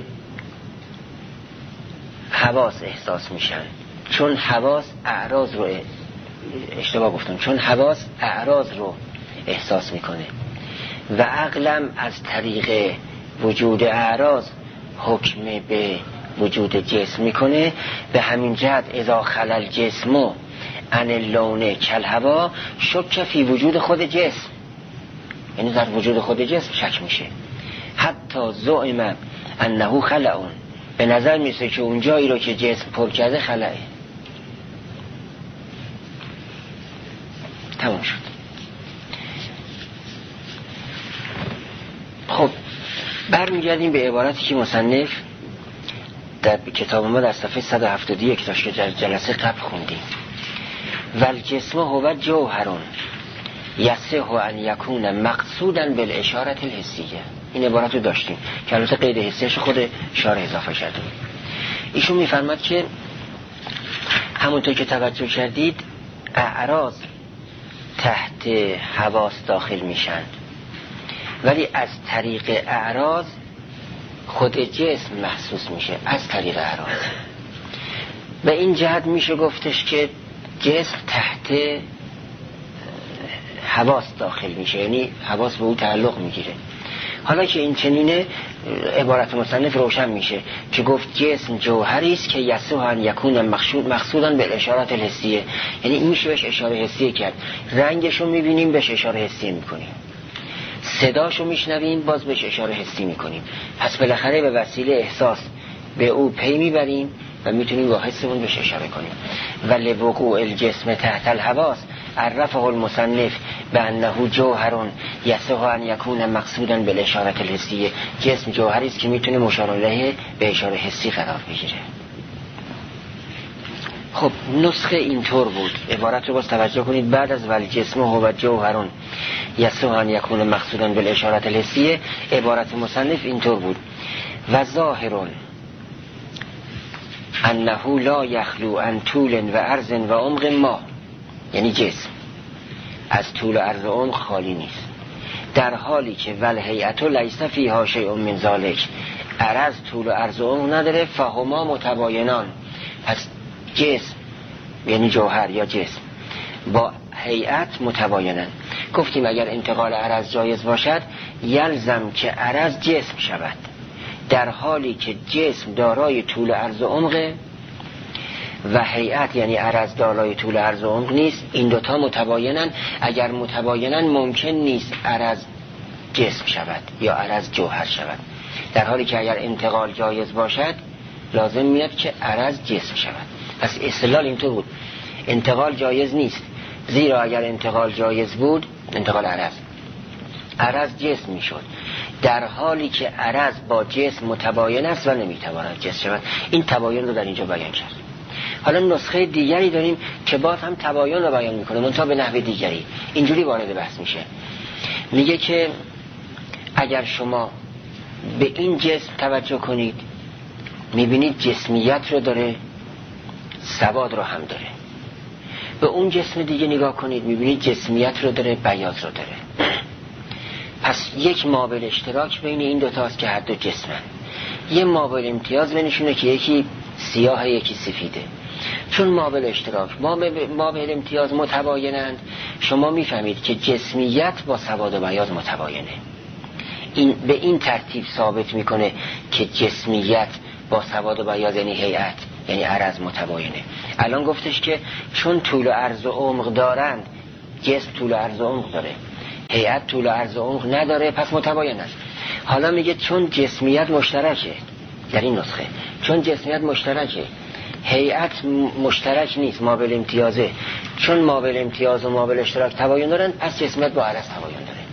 حواس احساس میشن، چون حواس اعراض رو اشتباه گفتم، چون حواس اعراض رو احساس میکنه و عقلم از طریق وجود اعراض حکم به وجود جسم میکنه. به همین جهت اذا خلل جسمو عن اللون کالهوا شک فی وجود خود جسم، یعنی در وجود خود جسم شک میشه. حتی زعم انه خلعون، به نظر میسه که اون جایی رو که جسم پر کرده خلعه. تمام شد. خب برمیگردیم به عبارتی که مصنف در کتاب ما در صفحه 171 داشت که در جلسه قبل خوندیم. والجسم هو جوهرون یصح ان یکون مقصودا بالاشاره الحسیه. این عبارت رو داشتیم که البته قید حسیش خود اشاره اضافه شده. ایشون میفرماد که همونطور که توجه کردید اعراض تحت حواس داخل میشن، ولی از طریق اعراض خود جسم محسوس میشه، از طریق اعراض. و این جهت میشه گفتش که جسم تحت حواس داخل میشه، یعنی حواس به او تعلق میگیره. حالا که این چنینه عبارت مصنف روشن میشه که گفت جسم جوهری است که یصح ان یکون مقصودا بالاشارات الحسیه، یعنی این میشه بهش اشاره حسیه کرد. رنگشو میبینیم بهش اشاره حسیه میکنیم، صداشو میشنویم باز بهش اشاره حسی میکنیم. پس بالاخره به وسیله احساس به او پی میبریم و میتونیم با حسمون بهش اشاره کنیم. ولی وقوع الجسم تحت الحواس عرفه المصنف بانه جوهر یصح ان یکون مقصودا بالاشاره الحسیه. جسم جوهری است که میتونه مشار الیه به اشاره حسی قرار بگیره. خب نسخه اینطور بود. عبارت رو باز توجه کنید. بعد از والجسم هو جوهر یصح ان یکون مقصودا بالاشاره الحسیه عبارت مصنف اینطور بود: و ظاهر انه لا یخلو عن طول و عرض و عمق ما، یعنی جسم از طول و عرض و عمق خالی نیست، در حالی که والهیئت لیس فیها شیء من ذلک، عرض طول و عرض و عمق نداره، فهما متباینان. پس جسم یعنی جوهر یا جسم با هیئت متباینن. گفتیم اگر انتقال عرض جایز باشد یلزم که عرض جسم شود، در حالی که جسم دارای طول عرض و عمق و هیئت یعنی عرض دارای طول عرض و عمق نیست. این دوتا متباینن. اگر متباینن ممکن نیست عرض جسم شود یا عرض جوهر شود، در حالی که اگر انتقال جایز باشد لازم میاد که عرض جسم شود. پس استدلال اینطور بود: انتقال جایز نیست، زیرا اگر انتقال جایز بود، انتقال عرض جسم میشد، در حالی که عرض با جسم متباین است و نمیتواند جسم شود. این تباین رو در اینجا بیان کرد. حالا نسخه دیگری داریم که باز هم تباین رو بیان میکنه، منتها به نحو دیگری. اینجوری وارد بحث میشه، میگه که اگر شما به این جسم توجه کنید میبینید جسمیت رو داره، سواد رو هم داره. به اون جسم دیگه نگاه کنید میبینید جسمیت رو داره، بیاض رو داره. پس یک مابل اشتراک بین این دوتاست که هر دو جسمن. یه مابل امتیاز بینشونه که یکی سیاه یکی سفیده. چون مابل اشتراک مابل امتیاز متباینند، شما میفهمید که جسمیت با سواد و بیاض متباینه. این به این ترتیب ثابت میکنه که جسمیت با سواد و بیاض یعنی هیئت یعنی عرض متباینه. الان گفتش که چون طول و عرض و عمق دارند، جسم طول و عرض و عمق داره، هیئت طول و عرض و عمق نداره، پس متباین است. حالا میگه چون جسمیت مشترکه، در این نسخه چون جسمیت مشترکه، هیئت مشترک نیست، مابل امتیازه، چون مابل امتیاز و مابل اشتراک تباین دارن، پس جسمیت با عرض تباین داره.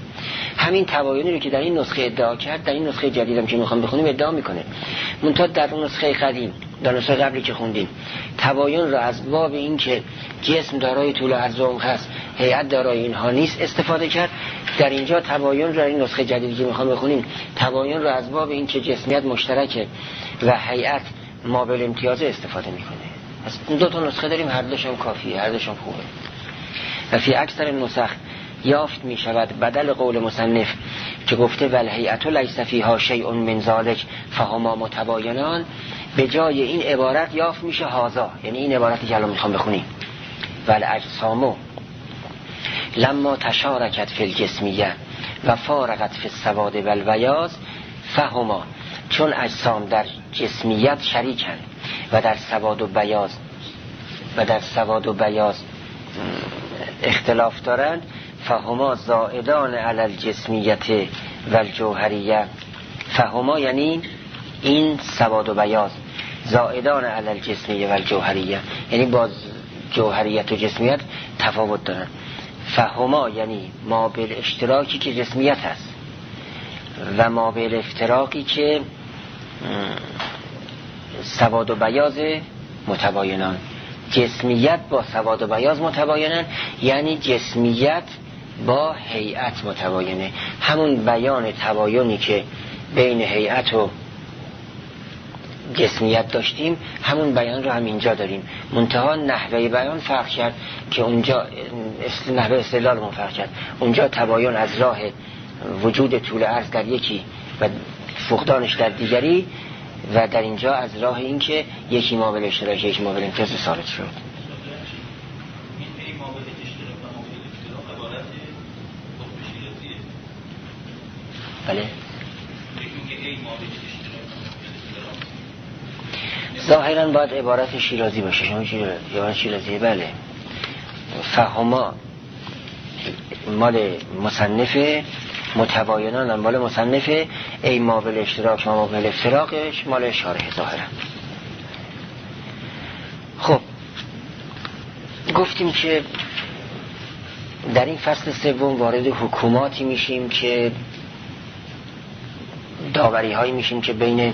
همین تباینی رو که در این نسخه ادعا کرد در این نسخه جدیدم که میخوام بخونیم ادعا میکنه. منتها در اون نسخه قدیم، در نسخه قبلی که خوندیم، تباین رو از باب این که جسم دارای طول و عرض و عمق هست، هیئت دارای اینها نیست استفاده کرد. در اینجا تباین رو در این نسخه جدیدی که میخوام بخونیم تباین رو از باب این که جسمیت مشترکه و هیئت مابل امتیازه استفاده میکنه. پس این دو تا نسخه داریم، هر دوشون کافیه، هر دوشون خوبه. و فی اکثر نسخ یافت می شود بدل قول مصنف که گفته والهیئت لیس فیها شیء من ذلک فهما متباینان، به جای این عبارت یافت میشه هذا، یعنی این عبارتی که الان میخوام بخونیم، والاجسام لما تشارکت فی الجسمیه و فارقت فی السواد والبیاض فهما، چون اجسام در جسمیت شریکند و در سواد و بیاض اختلاف دارند، فهما زائدان علی الجسمیت و الجوهریه. فهما یعنی این سواد و بیاض، زائدان علی الجسمیه و الجوهریه یعنی با جوهریت و جسمیت تفاوت دارند. فهما یعنی ما به اشتراکی که جسمیت هست و ما به افتراقی که سواد و بیاض متباینان. جسمیت با سواد و بیاض متباینن، یعنی جسمیت با هیئت متباینه. همون بیان تباینی که بین هیئت و جسمیت داشتیم همون بیان رو هم اینجا داریم، منتها نحوه بیان فرق کرد که اونجا نحوه استدلالمون فرق کرد. اونجا تباین از راه وجود طول عرض در یکی و فقدانش در دیگری، و در اینجا از راه این که یکی مابل اشتراک یکی مابل امتیاز ثابت شد. بله ظاهرا باید عبارت شیرازی باشه. شما عبارت شیرازی بله. فهما مال مصنفه، متباینان مال مصنفه، ای مابل اشتراک ما مابل افتراقش مال شارح ظاهرا. خب گفتیم که در این فصل سوم وارد حکوماتی میشیم که داوری هایی میشیم که بین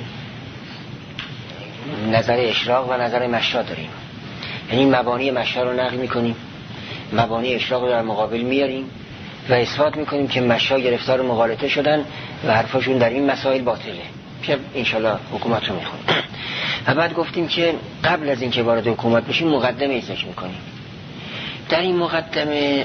نظر اشراق و نظر مشا داریم. یعنی مبانی مشا رو نقل میکنیم، مبانی اشراق رو در مقابل میاریم و اثبات میکنیم که مشا گرفتار مغالطه شدن و حرفاشون در این مسائل باطله. که انشالله حکومت رو میخونیم. و بعد گفتیم که قبل از این که وارد حکومت بشیم مقدمه ایزش میکنیم. در این مقدمه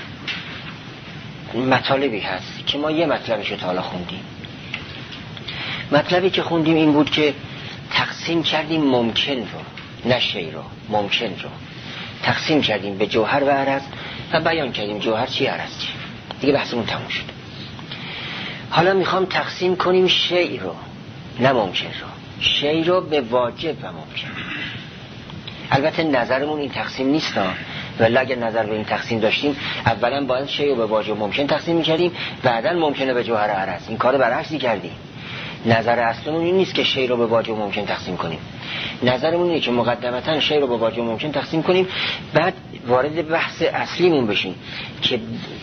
مطالبی هست که ما یه مطلبش رو تا حالا خوندیم. مطلبی که خوندیم این بود که تقسیم کردیم ممکن رو، نه شی رو، ممکن رو تقسیم کردیم به جوهر و عرض و بیان کردیم جوهر چی عرض چی. دیگه بحثمون تموم شد. حالا میخوام تقسیم کنیم شی رو، نه ممکن رو. شی رو به واجب و ممکن. البته نظرمون این تقسیم نیست، ولی اگر نظر به این تقسیم داشتیم اولا باید شی رو به واجب و ممکن تقسیم میکردیم، بعدا ممکنه به جوهر و عرض. این کارو برعکسی کردیم. نظر اصلمون این نیست که شی رو به واجب و ممکن تقسیم کنیم. نظرمون اینه که مقدمتا شی رو به واجب و ممکن تقسیم کنیم، بعد وارد بحث اصلیمون بشیم که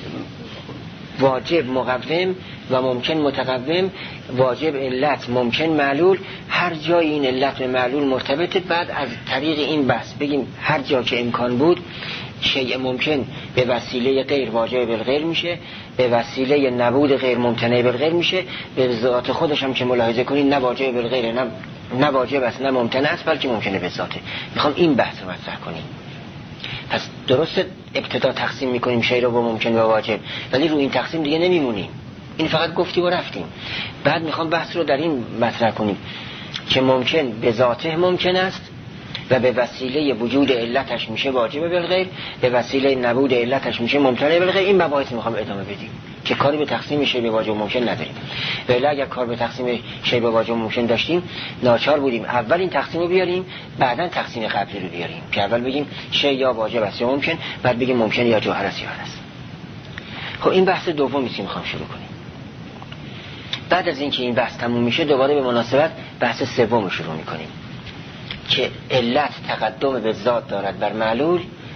واجب مقوم و ممکن متقوم، واجب علت ممکن معلول، هر جای این علت و معلول مرتبطه. بعد از طریق این بحث بگیم هر جا که امکان بود شیء ممکن به وسیله غیر واجب بالغیر میشه، به وسیله نبود غیر ممتنع بالغیر میشه، به ذات خودش هم که ملاحظه کنید نه واجب بالغیر نه واجب است نه ممتنع است، بلکه ممکنه به ذاته. میخوام این بحث رو مطرح کنیم. پس درست ابتدا تقسیم میکنیم شی رو با ممکن و واجب، ولی رو این تقسیم دیگه نمیمونیم. این فقط گفتیم و رفتیم. بعد میخوام بحث رو در این مطرح کنیم که ممکن به ذاته ممکن است و به وسیله وجود علتش میشه واجب بالغیر، به وسیله نبود علتش میشه ممتنع بالغیر. این مباحث میخوام ادامه بدیم که کاری به تقسیم شی به واجب ممکن نداریم. ولی اگر کار به تقسیم شی به واجب ممکن داشتیم ناچار بودیم اول این تقسیم رو بیاریم، بعداً تقسیم قبلی رو بیاریم که اول بگیم شی یا واجب است یا ممکن، بعد بگیم ممکن یا جوهر است یا عرض. خب این بحث دومی است که میخوام شروع کنیم. بعد از اینکه این بحث تموم میشه دوباره به مناسبت بحث سوم رو شروع میکنیم که علت تقدم به ذات دارد بر معلول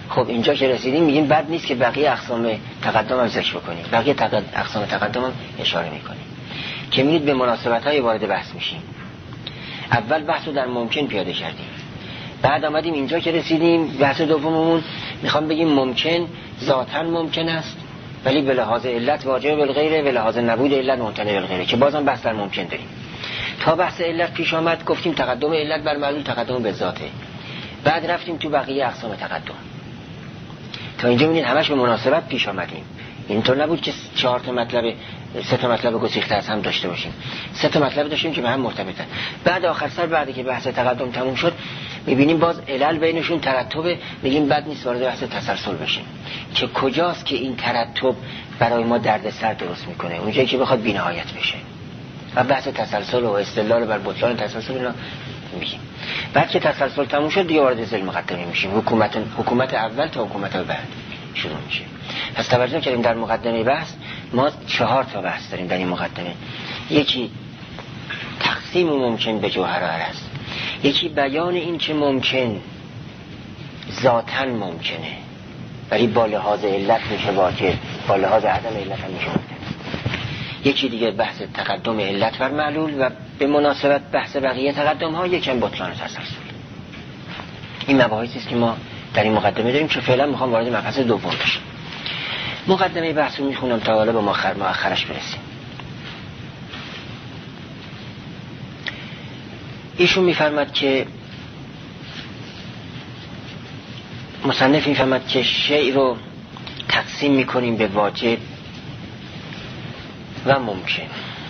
خب اینجا که رسیدیم میگیم بد نیست که بقیه اقسام تقدم هم ذکر بکنیم. بقیه اقسام تقدم هم اشاره میکنیم که میرید به مناسبت‌های وارد بحث میشیم. اول بحث رو در ممکن پیاده کردیم، بعد آمدیم اینجا که رسیدیم بحث دوممون میخوام بگیم ممکن ذاتاً ممکن است ولی به لحاظ علت واجب بالغیره، به لحاظ نبود علت ممتنع بالغیره، که بازم بحث در ممکن داریم. تا بحث علت پیش آمد گفتیم تقدم علت بر معلول تقدم به ذاته، بعد رفتیم تو بقیه اقسام تقدم. تا اینجا می‌بینید همش به مناسبت پیش آمدیم. اینطور نبود که 4 تا مطلب 3 تا مطلب گسیخته از هم داشته باشیم. 3 تا مطلب داشتیم که به هم مرتبطن. بعد آخر سر بعدی که بحث تقدم تموم شد می‌بینیم باز علل بینشون ترتب، میگیم بد نیست وارد بحث تسلسل بشیم که کجاست که این ترتب برای ما دردسر درست میکنه، اونجایی که بخواد بی‌نهایت بشه. و بحث تسلسل و استدلال بر بطلان تسلسل اینا میگیم. بعد که تسلسل تموم شد دیگه وارد ذیل مقدمه میشیم. حکومت اول تا حکومت بعد شروع میشه. پس توجه کردیم در مقدمه بحث ما 4 تا بحث داریم در این مقدمه. یکی تقسیم ممکن به جوهر و عرض، یکی بیان این که ممکن ذاتاً ممکنه ولی با لحاظ علت میشه واجب، با لحاظ عدم علت هم میشه. یکی دیگه بحث تقدم علت بر معلول و به مناسبت بحث بقیه تقدم ها یکم بطلان تسلسل. این مباحثی است که ما در این مقدمه داریم که فعلا میخوام وارد مبحث دوم بشم. مقدمه بحث رو میخونم تا حالا به مؤخرش برسیم. ایشون میفرماد که مصنف میفرماد که شیء رو تقسیم میکنیم به واجب و ممکن.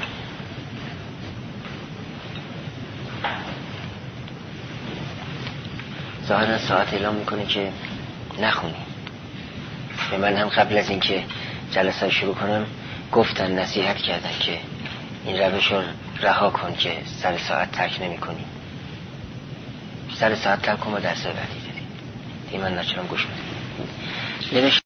ظاهرا ساعت اعلام میکنه که نخونیم. به من هم قبل از اینکه جلسه شروع کنم گفتن، نصیحت کردن که این روش رو رها کن که سر ساعت ترک نمی کنی. سر ساعت ترک کن و درس بعدی داریم. من نچرم گوش بدیم.